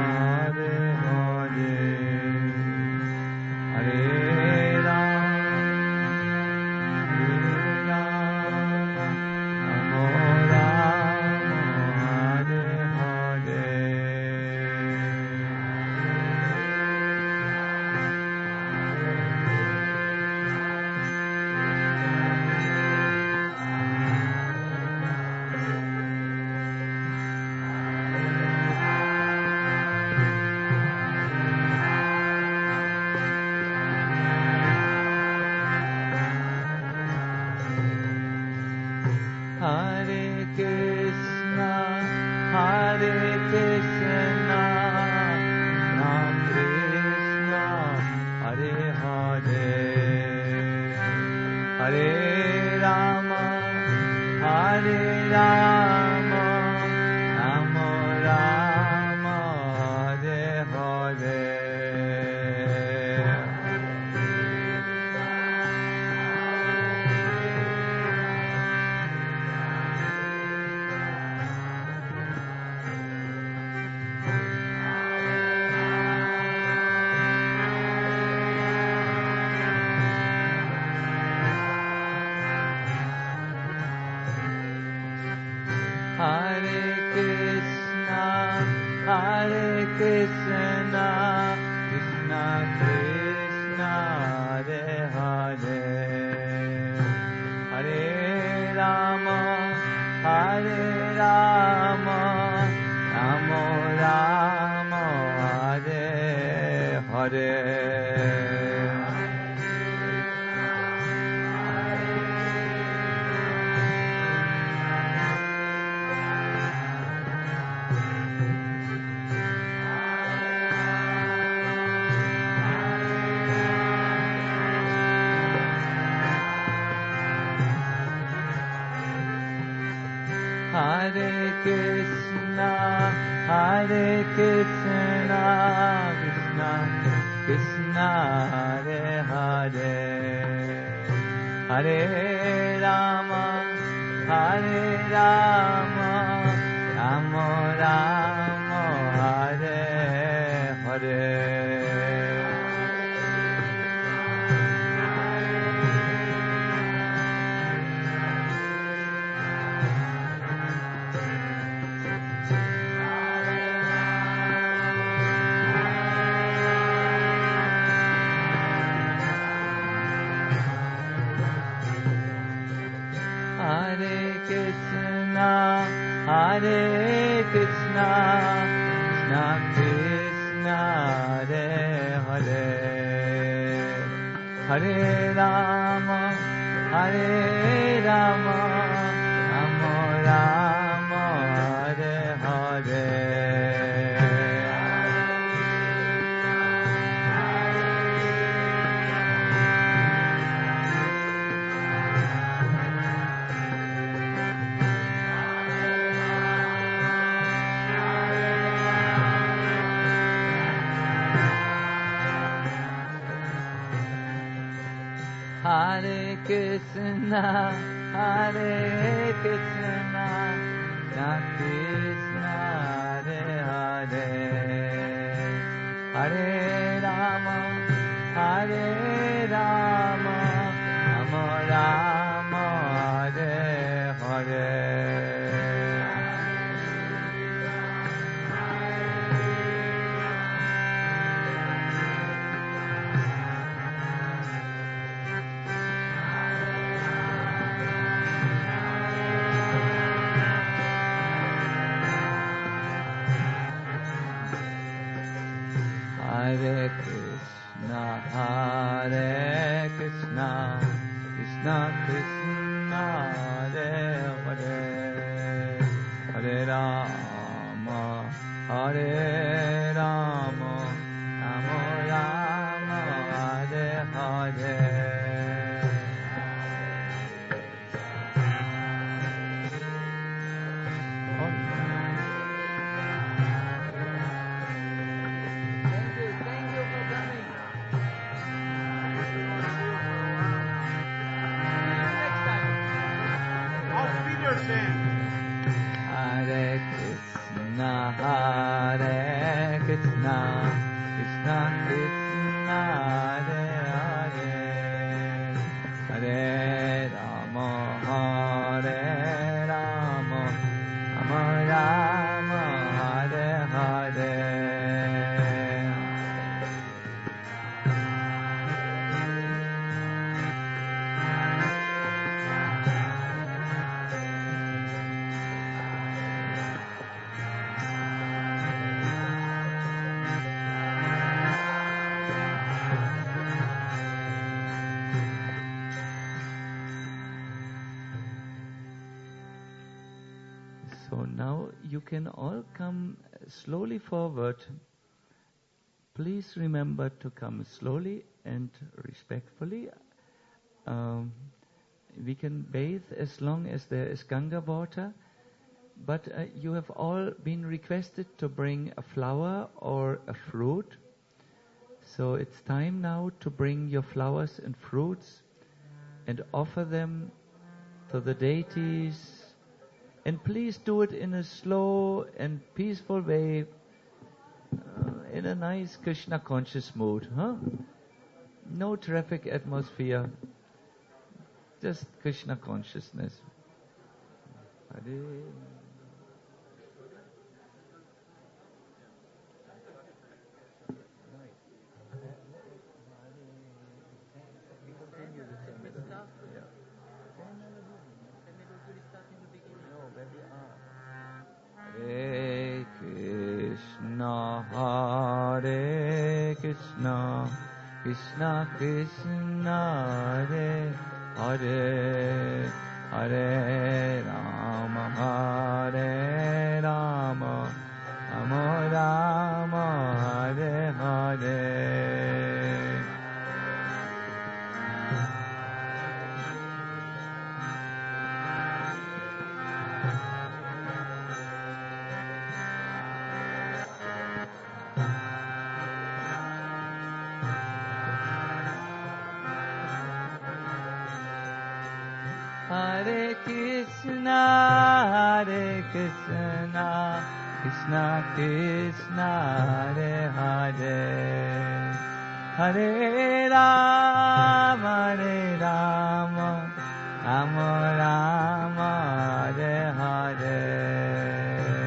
Hare Hare Krishna, Hare Krishna, Ram Krishna, Hare Hare, Hare Rama, Hare Rama, Rama Rama, Hare Hare. Hare Krishna, Hare Krishna, Krishna Krishna, Hare Hare, Hare Rama, Hare Rama, Rama Rama, Hare Hare. Hare Krishna, Hare Krishna, Krishna Krishna, Hare Hare, Hare Rama, Hare Rama, Rama Rama, Hare Hare. Hare Krishna, Hare Krishna, Krishna Krishna, Hare Hare, Hare Rama, Hare Rama, Rama Rama, Hare Hare. Hare Krishna, Hare Krishna, Krishna Krishna, Hare Hare, Hare Rama, Hare Rama, Rama Rama, Hare Hare. Hare Krishna, Hare Krishna, Krishna Krishna, Hare Hare, Hare Rama, Hare Rama, Rama Rama, Hare Hare. Hare Krishna, Hare Krishna, Krishna Krishna, Hare Hare, Hare Rama, Hare Rama, Rama Rama, Hare Hare. So now you can all come slowly forward. Please remember to come slowly and respectfully. We can bathe as long as there is Ganga water, but you have all been requested to bring a flower or a fruit. So it's time now to bring your flowers and fruits and offer them to the deities. And please do it in a slow and peaceful way, in a nice Krishna conscious mood. No traffic atmosphere, just Krishna consciousness. Hare. Hare Krishna, Hare Krishna, Krishna Krishna, Hare Hare, Hare Rama, Hare Rama, Rama Rama, Hare Hare. Hare Krishna, Hare Krishna, Krishna Krishna, Hare Hare, Hare Rama, Hare Rama, Rama Rama, Hare Hare.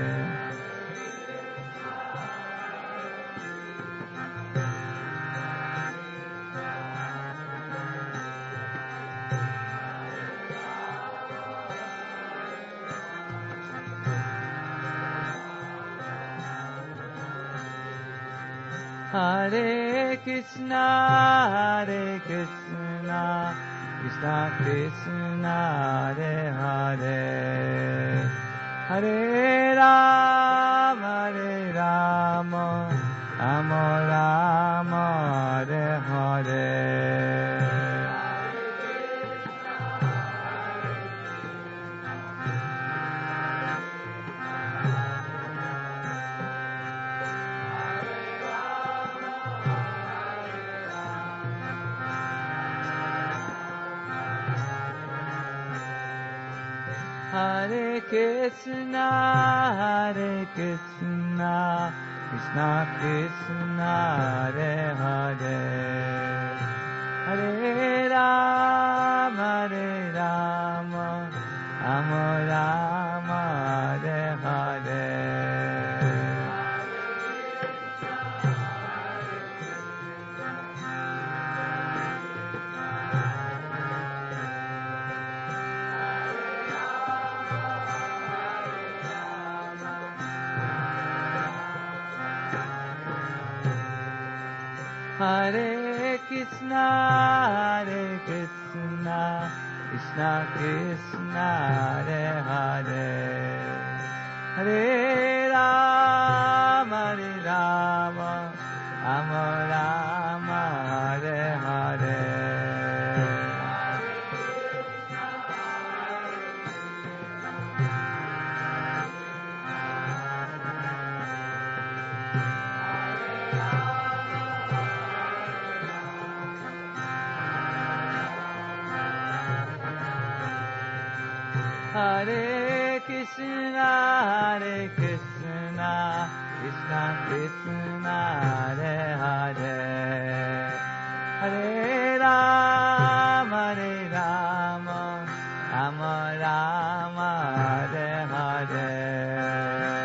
Hare Krishna, Hare Krishna, Krishna Krishna, Hare Hare, Hare Rama, Hare Rama, Rama Rama, Hare Hare. Hare Krishna, Hare Krishna, Krishna Krishna, Hare Hare, Hare Rama, Hare Rama, Rama Rama, Hare Hare. Hare Krishna, Hare Krishna, Krishna Krishna, Hare Hare, Hare Rama, Hare Rama, Rama Rama, Hare Hare. Hare Krishna, Hare Krishna, Krishna Krishna, Hare Hare, Hare Rama, Hare Rama, Rama Rama, Hare Hare.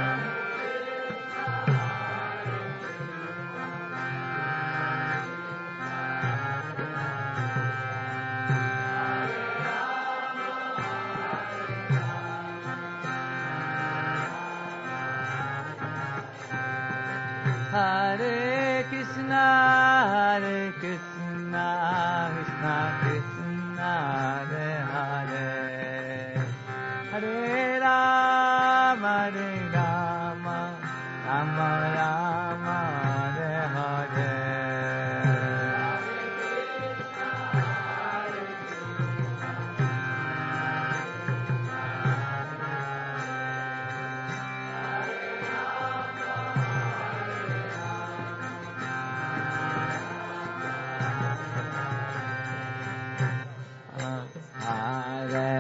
Hare Krishna, Hare Krishna, Krishna Krishna, Hare Hare, Hare Rama,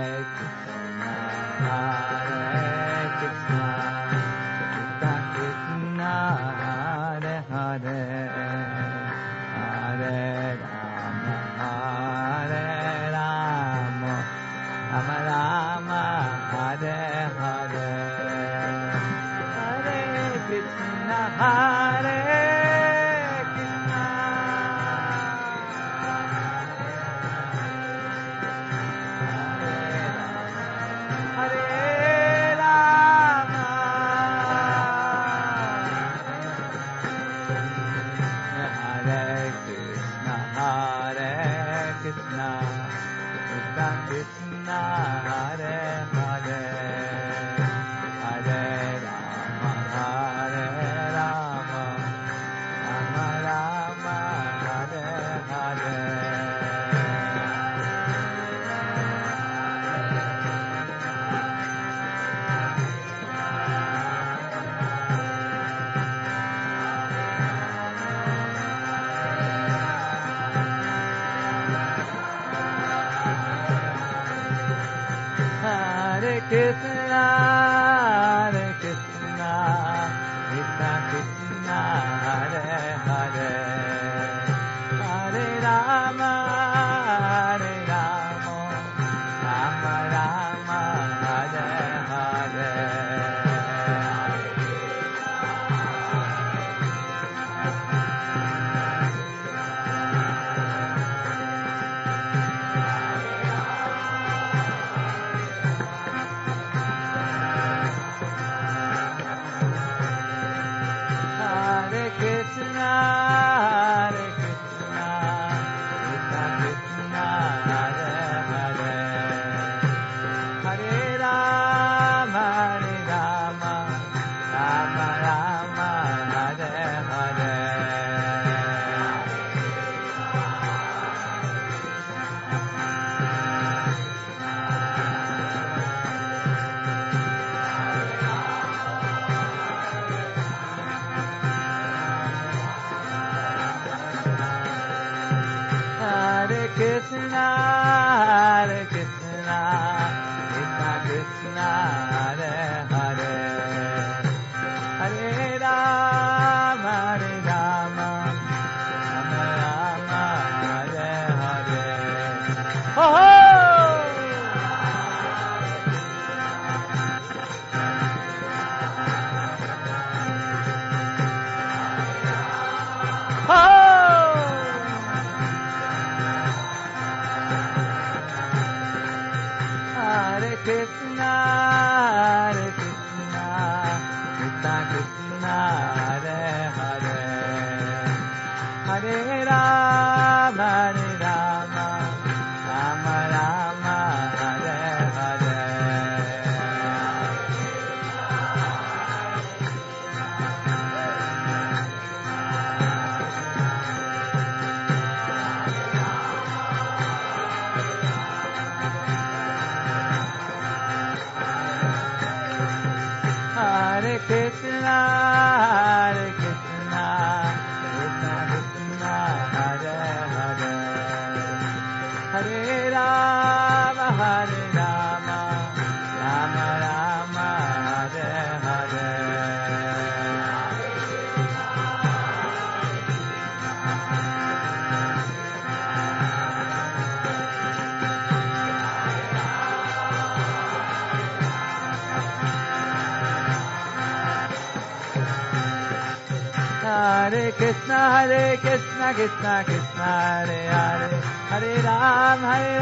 Hare Krishna, Krishna Krishna, Hare Hare, Hare Ram,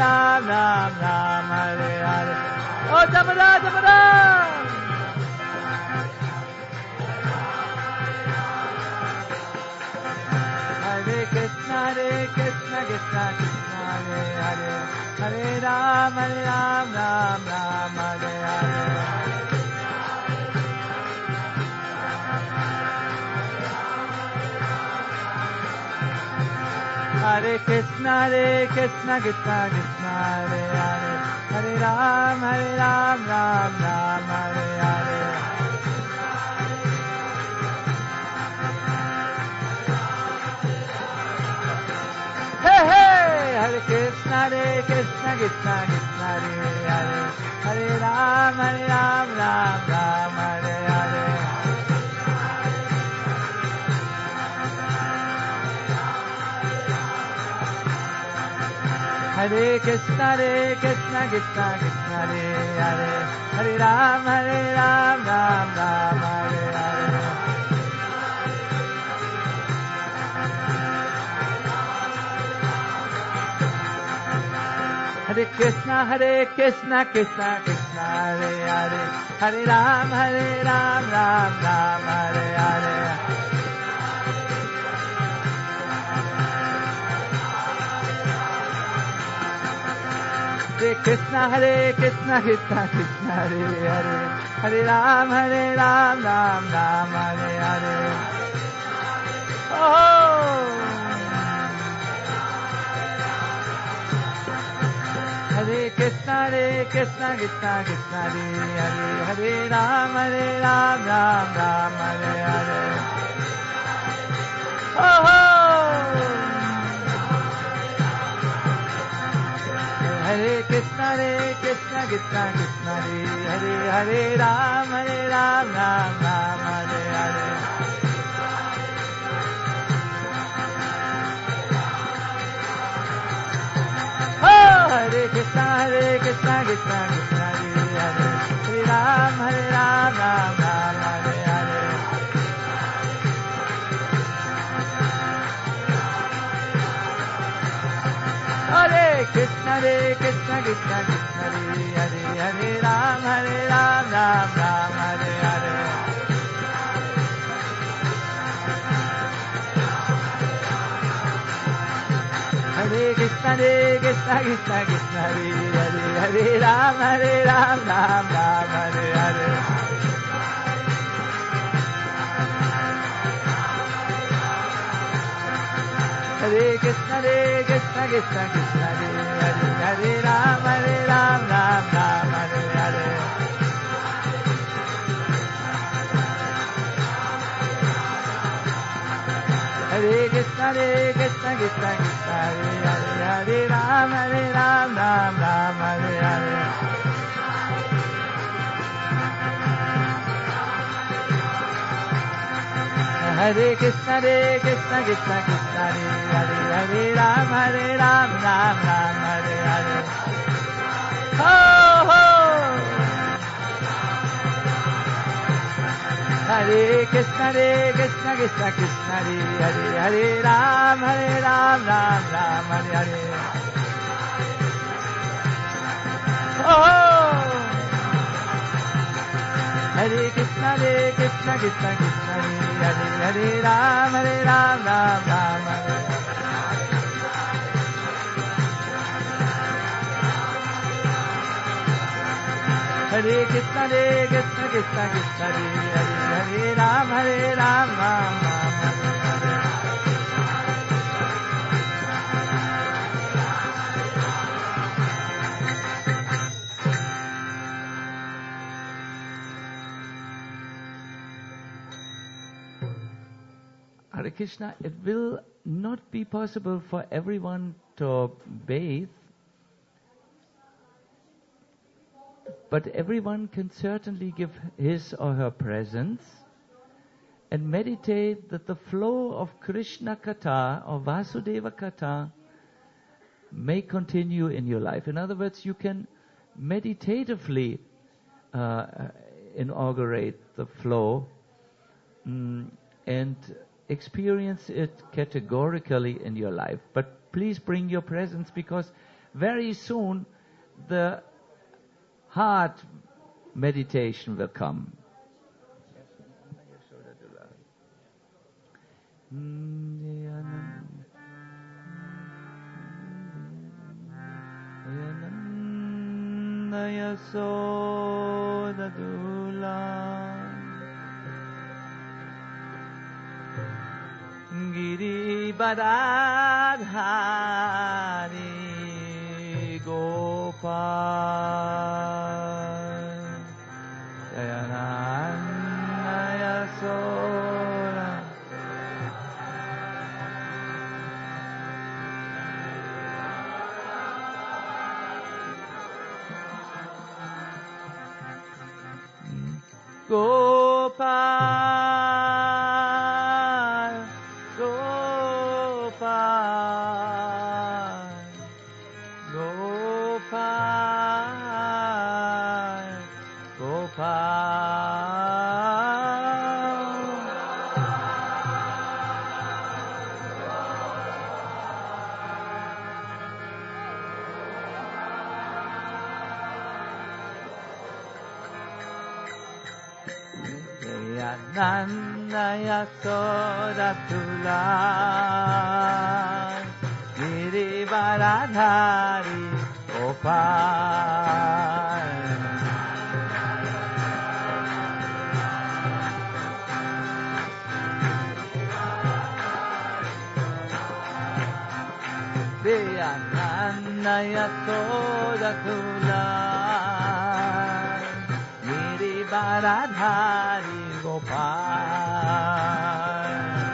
Ram Ram, Hare Hare. Oh, Damara, Damara! Hare Krishna, Krishna Krishna, Hare Hare, Hare Ram, Ram Ram, Hare Hare. Hare Krishna, Krishna Krishna, Hare Hare, Hare Ram, Ram Ram, Hare Hare. Hey, hey! Hare Krishna, Krishna Krishna, Hare Hare, Ram, Hare Ram, Ram Ram, Hare Hare. Hare Krishna, Krishna Krishna, Hare Hare. Hare Ram, Ram Ram, Hare Hare. Hare Krishna, Krishna Krishna, Hare Hare. Hare Ram, Ram Ram, Hare Hare. Hare Krishna, Krishna Krishna, Hare Hare. Hare Ram, Ram Ram, Hare Hare. Oh! Hare Krishna, Krishna Krishna, Hare Hare. Hare Ram, Ram Ram, Hare Hare. Oh! Hare Krishna, Krishna Krishna, Hare Hare. Hare Ram, Ram Ram, Hare Hare. Hare Krishna, Krishna Krishna, Hare Hare. Hare Ram, Ram Ram, Hare Hare. Hare Krishna, Krishna Krishna, Hare Hare. Hare Ram, Ram Ram, Hare Hare. Hare Krishna, Krishna Krishna, Hare Hare. Hare Ram, Ram Ram, Hare Hare. Hare Krishna, Krishna Krishna, Hare Hare. Hare Ram, Ram Ram, Hare Hare. Hare Krishna, Krishna Krishna, Hare Hare. Hare Ram, Ram Ram, Hare Hare. Hare Krishna, Krishna Krishna, Hare Hare. Hare Ram, Ram Ram, Hare Hare. Ho ho. Hare Krishna, Krishna Krishna, Hare Hare. Hare Ram, Ram Ram, Hare Hare. Oh! Hare Krishna, Krishna Krishna, Hare Hare. Hare Ram, Ram Ram, Hare. Hare Krishna, Krishna Krishna, Hare Hare. Hare Ram, Ram Ram, Hare Hare. Hare Krishna, it will not be possible for everyone to bathe, but everyone can certainly give his or her presence and meditate that the flow of Krishna Katha or Vasudeva Katha may continue in your life. In other words, you can meditatively inaugurate the flow and experience it categorically in your life. But please bring your presence, because very soon the heart meditation will come. Giri Badadhari Gopal Dayananda Yasoda. Gopal, Gopal, Gopal, Gopal. Nanda Yasoda Tulal Girivaradhari Gopal Deya Nanda Yasoda Tulal Girivaradhari Gopal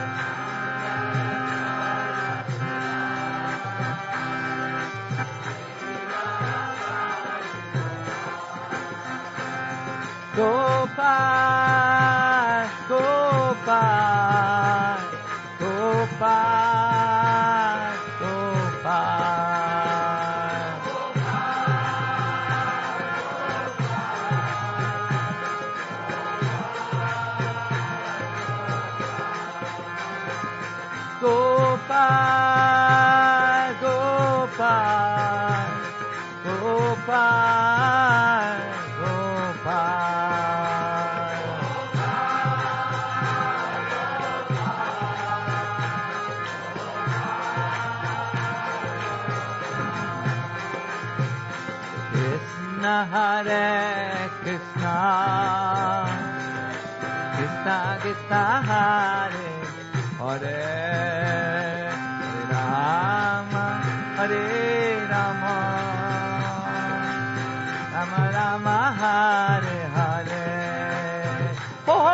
Gopal, Gopal, Gopal, Gopal, Gopal, Gopal, Krishna Hare Krishna, Krishna Krishna Hare Hare, Hare Rama, Hare Rama, Rama Rama, Hare Hare. Ho ho!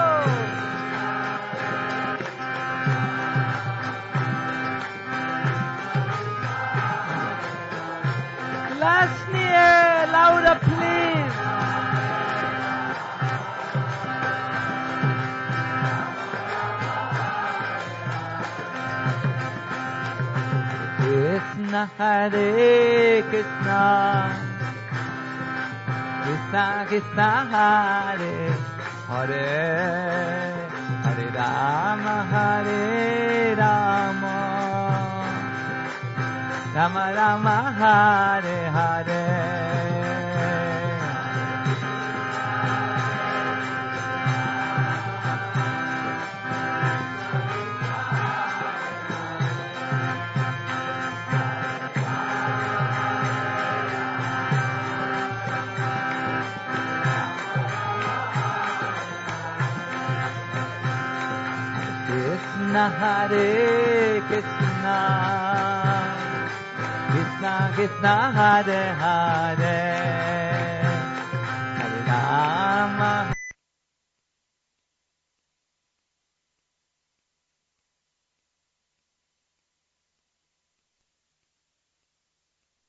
Last year, louder please. Krishna Hare Krishna, Krishna Krishna Hare Hare, Hare Rama Hare Rama, Rama Rama Hare Hare. Krishna Hare Krishna, Krishna Krishna Hare Hare,